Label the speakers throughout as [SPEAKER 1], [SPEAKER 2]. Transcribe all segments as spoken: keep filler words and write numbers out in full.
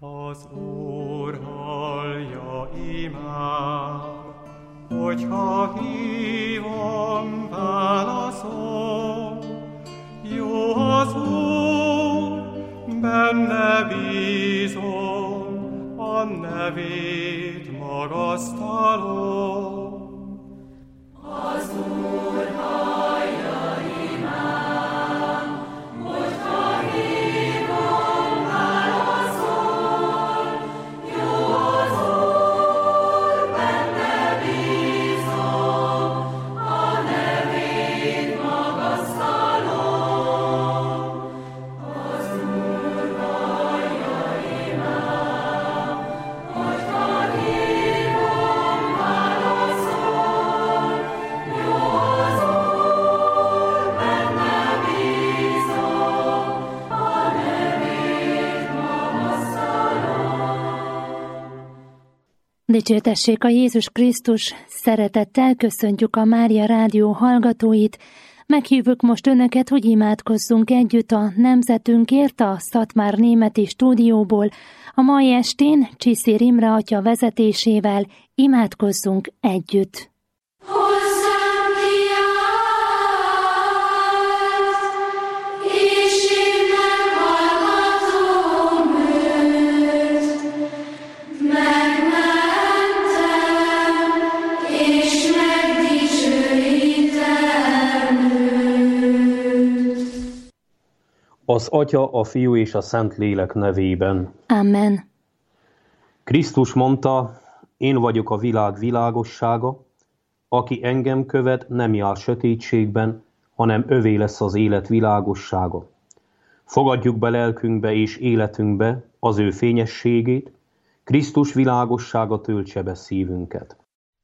[SPEAKER 1] Az Úr hallja imám, hogyha hívom, válaszol. Jó az Úr, benne bízom, a nevét magasztalom.
[SPEAKER 2] Az Úr hallja imám, hogyha hívom, válaszol. Jó az Úr, benne bízom, a nevét magasztalom. Az Úr hallja imám, hogyha hívom, válaszol. Jó az Úr, benne bízom, a nevét magasztalom.
[SPEAKER 3] Dicsértessék a Jézus Krisztus, szeretettel köszöntjük a Mária Rádió hallgatóit. Meghívjuk most önöket, hogy imádkozzunk együtt a nemzetünkért a Szatmár Németi stúdióból. A mai estén Csiszér Imre atya vezetésével imádkozzunk együtt.
[SPEAKER 2] Hozzám kiállt, és én meghallgatom őt. Megmentem, és megdicsőítem őt.
[SPEAKER 4] Az Atya, a Fiú és a Szentlélek nevében.
[SPEAKER 3] Amen.
[SPEAKER 4] Krisztus mondta, én vagyok a világ világossága, aki engem követ, nem jár sötétségben, hanem övé lesz az élet világossága. Fogadjuk be lelkünkbe és életünkbe az ő fényességét, Krisztus világossága töltse be szívünket.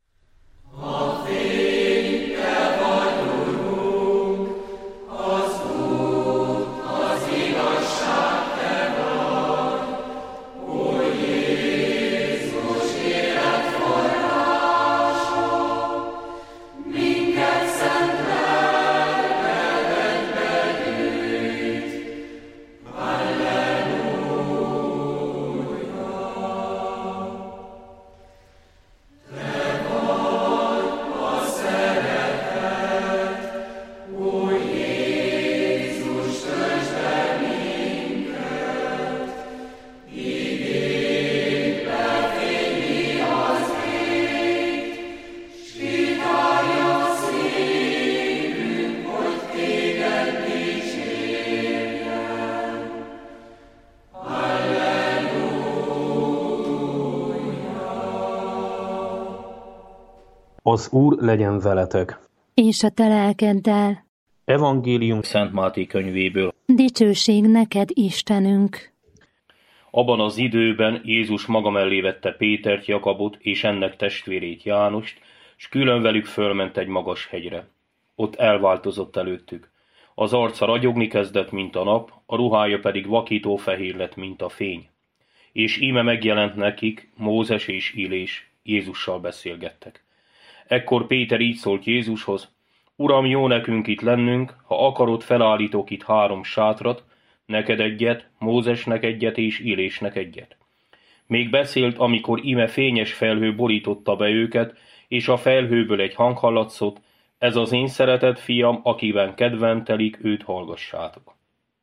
[SPEAKER 4] Az Úr legyen veletek.
[SPEAKER 3] És a te lelkeddel.
[SPEAKER 4] Evangélium
[SPEAKER 5] Szent Máté könyvéből.
[SPEAKER 3] Dicsőség neked, Istenünk.
[SPEAKER 5] Abban az időben Jézus maga mellé vette Pétert, Jakabot és ennek testvérét Jánost, s külön velük fölment egy magas hegyre. Ott elváltozott előttük. Az arca ragyogni kezdett, mint a nap, a ruhája pedig vakító fehér lett, mint a fény. És íme megjelent nekik Mózes és Illés, Jézussal beszélgettek. Ekkor Péter így szólt Jézushoz: Uram, jó nekünk itt lennünk, ha akarod, felállítok itt három sátrat, neked egyet, Mózesnek egyet és Illésnek egyet. Még beszélt, amikor íme fényes felhő borította be őket, és a felhőből egy hang hallatszott: ez az én szeretett fiam, akiben kedvem telik, őt hallgassátok.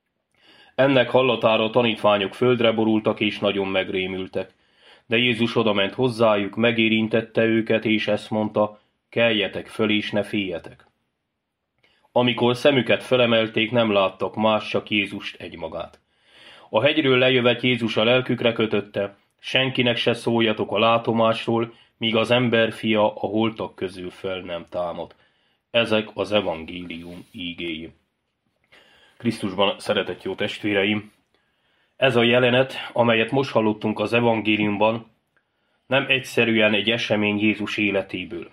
[SPEAKER 5] Ennek hallatára a tanítványok földre borultak és nagyon megrémültek. De Jézus odament hozzájuk, megérintette őket, és ezt mondta: keljetek föl, és ne féljetek. Amikor szemüket felemelték, nem láttak más, csak Jézust egymagát. A hegyről lejövet Jézus a lelkükre kötötte: senkinek se szóljatok a látomásról, míg az emberfia a holtak közül fel nem támad. Ezek az evangélium ígéi. Krisztusban szeretett jó testvéreim! Ez a jelenet, amelyet most hallottunk az evangéliumban, nem egyszerűen egy esemény Jézus életéből.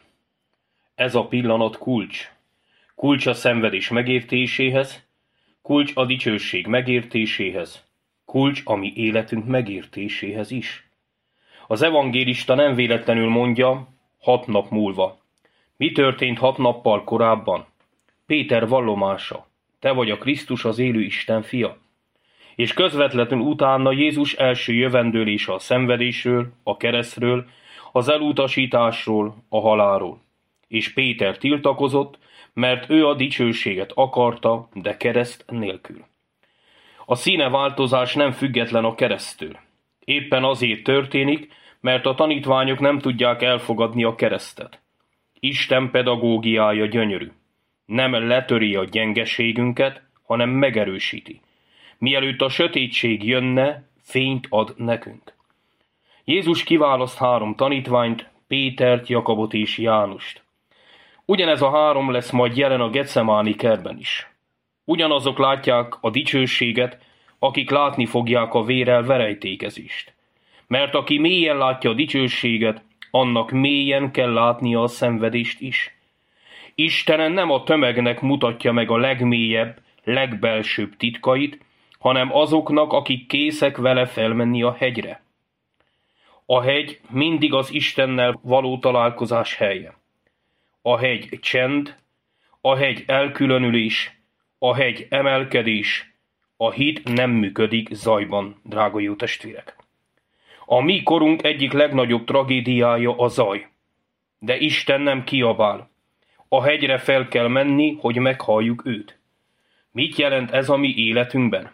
[SPEAKER 5] Ez a pillanat kulcs. Kulcs a szenvedés megértéséhez, kulcs a dicsőség megértéséhez, kulcs a mi életünk megértéséhez is. Az evangélista nem véletlenül mondja, hat nap múlva. Mi történt hat nappal korábban? Péter vallomása: te vagy a Krisztus, az élő Isten fia. És közvetlenül utána Jézus első jövendőlése a szenvedésről, a keresztről, az elutasításról, a halálról. És Péter tiltakozott, mert ő a dicsőséget akarta, de kereszt nélkül. A színeváltozás nem független a kereszttől. Éppen azért történik, mert a tanítványok nem tudják elfogadni a keresztet. Isten pedagógiája gyönyörű. Nem letöri a gyengeségünket, hanem megerősíti. Mielőtt a sötétség jönne, fényt ad nekünk. Jézus kiválaszt három tanítványt, Pétert, Jakabot és Jánust. Ugyanez a három lesz majd jelen a Getsemáni kertben is. Ugyanazok látják a dicsőséget, akik látni fogják a vérrel verejtékezést. Mert aki mélyen látja a dicsőséget, annak mélyen kell látnia a szenvedést is. Istenen nem a tömegnek mutatja meg a legmélyebb, legbelsőbb titkait, hanem azoknak, akik készek vele felmenni a hegyre. A hegy mindig az Istennel való találkozás helye. A hegy csend, a hegy elkülönülés, a hegy emelkedés, a hit nem működik zajban, drága jó testvérek. A mi korunk egyik legnagyobb tragédiája a zaj. De Isten nem kiabál. A hegyre fel kell menni, hogy meghalljuk őt. Mit jelent ez a mi életünkben?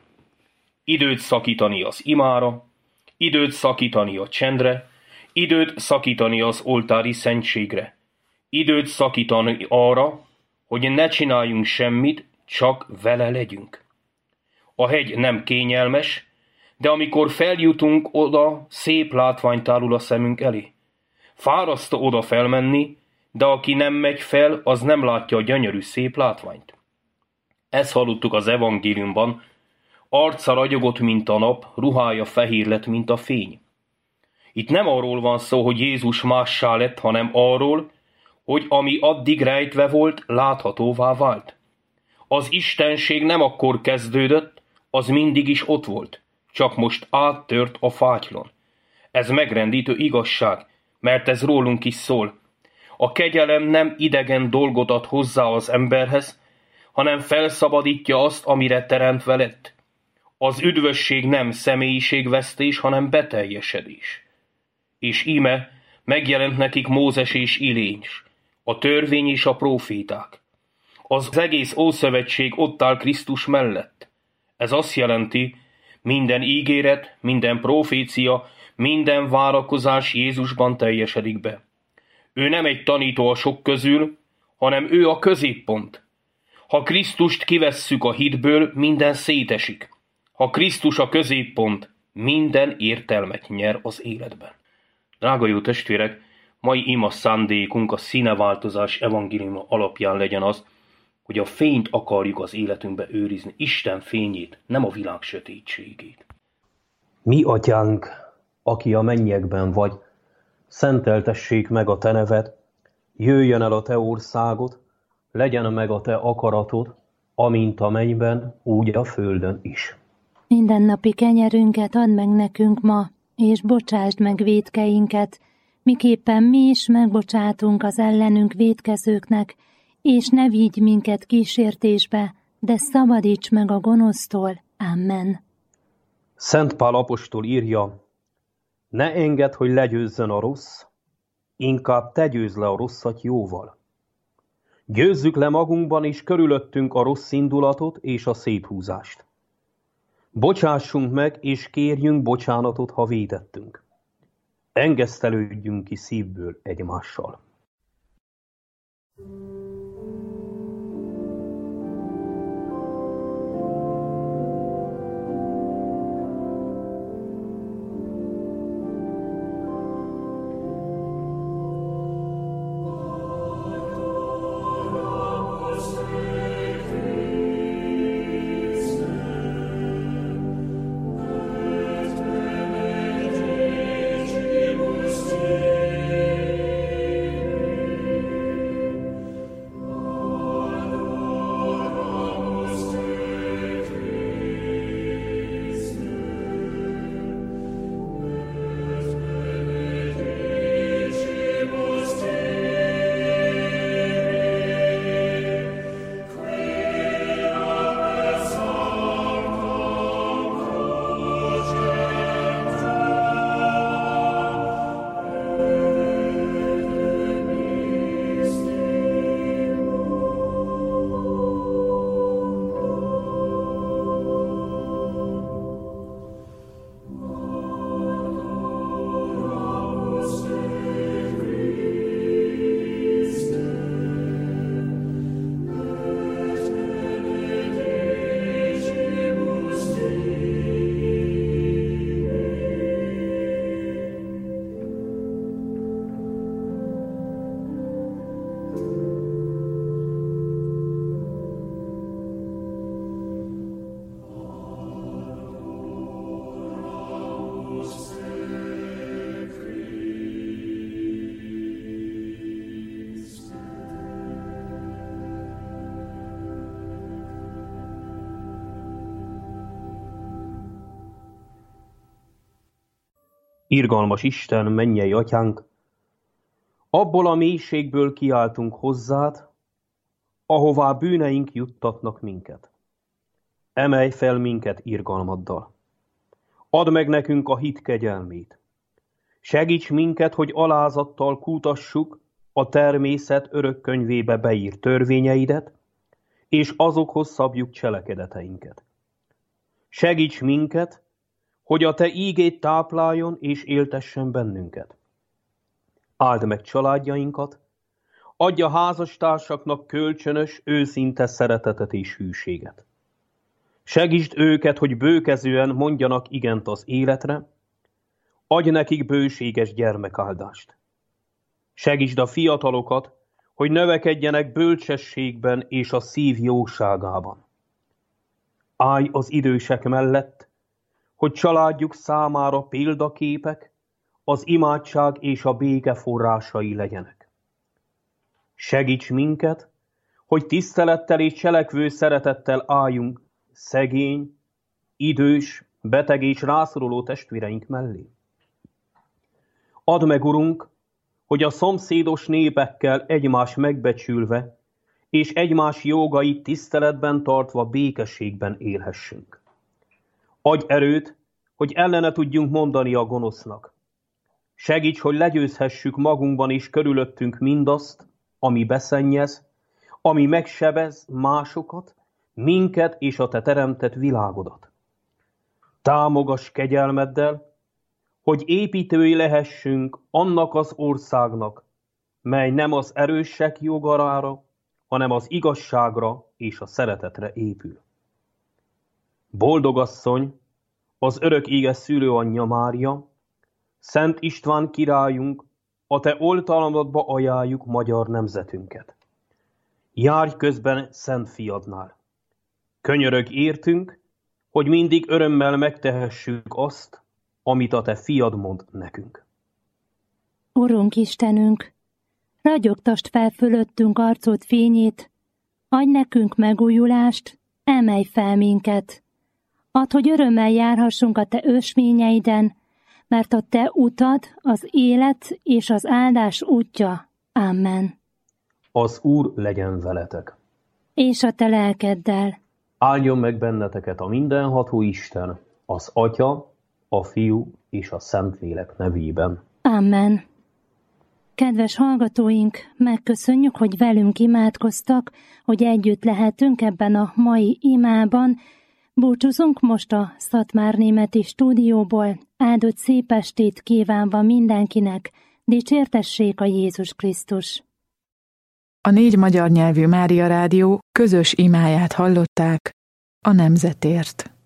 [SPEAKER 5] Időt szakítani az imára, időt szakítani a csendre, időt szakítani az oltári szentségre, időt szakítani arra, hogy ne csináljunk semmit, csak vele legyünk. A hegy nem kényelmes, de amikor feljutunk oda, szép látvány tárul a szemünk elé. Fárasztó oda felmenni, de aki nem megy fel, az nem látja a gyönyörű szép látványt. Ezt hallottuk az evangéliumban, arca ragyogott, mint a nap, ruhája fehér lett, mint a fény. Itt nem arról van szó, hogy Jézus mássá lett, hanem arról, hogy ami addig rejtve volt, láthatóvá vált. Az istenség nem akkor kezdődött, az mindig is ott volt, csak most áttört a fátylon. Ez megrendítő igazság, mert ez rólunk is szól. A kegyelem nem idegen dolgot ad hozzá az emberhez, hanem felszabadítja azt, amire teremtve lett. Az üdvösség nem személyiségvesztés, hanem beteljesedés. És íme megjelent nekik Mózes és Ilés, a törvény és a próféták. Az egész Ószövetség ott áll Krisztus mellett. Ez azt jelenti, minden ígéret, minden profécia, minden várakozás Jézusban teljesedik be. Ő nem egy tanító a sok közül, hanem ő a középpont. Ha Krisztust kivesszük a hitből, minden szétesik. Ha Krisztus a középpont, minden értelmet nyer az életben. Drága jó testvérek, mai ima szándékunk a színeváltozás evangéliuma alapján legyen az, hogy a fényt akarjuk az életünkbe őrizni, Isten fényét, nem a világ sötétségét.
[SPEAKER 4] Mi, atyánk, aki a mennyekben vagy, szenteltessék meg a te neved, jöjjön el a te országod, legyen meg a te akaratod, amint a mennyben, úgy a földön is.
[SPEAKER 3] Mindennapi kenyerünket add meg nekünk ma, és bocsásd meg vétkeinket, miképpen mi is megbocsátunk az ellenünk vétkezőknek, és ne vigy minket kísértésbe, de szabadíts meg a gonosztól. Amen.
[SPEAKER 4] Szent Pál apostol írja, ne engedd, hogy legyőzzön a rossz, inkább te győzd le a rosszat jóval. Győzzük le magunkban és körülöttünk a rossz indulatot és a széthúzást. Bocsássunk meg és kérjünk bocsánatot, ha vétettünk. Engesztelődjünk ki szívből egymással. Irgalmas Isten, mennyei Atyánk, abból a mélységből kiáltunk hozzád, ahová bűneink juttatnak minket. Emelj fel minket irgalmaddal. Add meg nekünk a hit kegyelmét. Segíts minket, hogy alázattal kutassuk a természet örök könyvébe beírt törvényeidet, és azokhoz szabjuk cselekedeteinket. Segíts minket, hogy a te ígét tápláljon és éltessen bennünket. Áld meg családjainkat, adj a házastársaknak kölcsönös, őszinte szeretetet és hűséget. Segítsd őket, hogy bőkezően mondjanak igent az életre, adj nekik bőséges gyermekáldást. Segítsd a fiatalokat, hogy növekedjenek bölcsességben és a szív jóságában. Állj az idősek mellett, hogy családjuk számára példaképek, az imádság és a béke forrásai legyenek. Segíts minket, hogy tisztelettel és cselekvő szeretettel álljunk szegény, idős, beteg és rászoruló testvéreink mellé. Add meg, Urunk, hogy a szomszédos népekkel egymás megbecsülve és egymás jogait tiszteletben tartva békességben élhessünk. Adj erőt, hogy ellene tudjunk mondani a gonosznak. Segíts, hogy legyőzhessük magunkban és körülöttünk mindazt, ami beszennyez, ami megsebez másokat, minket és a te teremtett világodat. Támogass kegyelmeddel, hogy építői lehessünk annak az országnak, mely nem az erősek jogarára, hanem az igazságra és a szeretetre épül. Boldogasszony, az örök éges szülőanyja Mária, Szent István királyunk, a te oltalmadba ajánljuk magyar nemzetünket. Járj közben Szent Fiadnál. Könyörög értünk, hogy mindig örömmel megtehessük azt, amit a te fiad mond nekünk.
[SPEAKER 3] Urunk Istenünk, ragyogtasd fel fölöttünk arcod fényét, adj nekünk megújulást, emelj fel minket. Add, hogy örömmel járhassunk a te ösvényeiden, mert a te utad az élet és az áldás útja. Amen.
[SPEAKER 4] Az Úr legyen veletek.
[SPEAKER 3] És a te lelkeddel.
[SPEAKER 4] Áldjon meg benneteket a mindenható Isten, az Atya, a Fiú és a Szentlélek nevében.
[SPEAKER 3] Amen. Kedves hallgatóink, megköszönjük, hogy velünk imádkoztak, hogy együtt lehetünk ebben a mai imában. Búcsúzunk most a Szatmárnémeti stúdióból. Áldott szép estét kívánva mindenkinek, dicsértessék a Jézus Krisztus.
[SPEAKER 6] A négy magyar nyelvű Mária Rádió közös imáját hallották a nemzetért.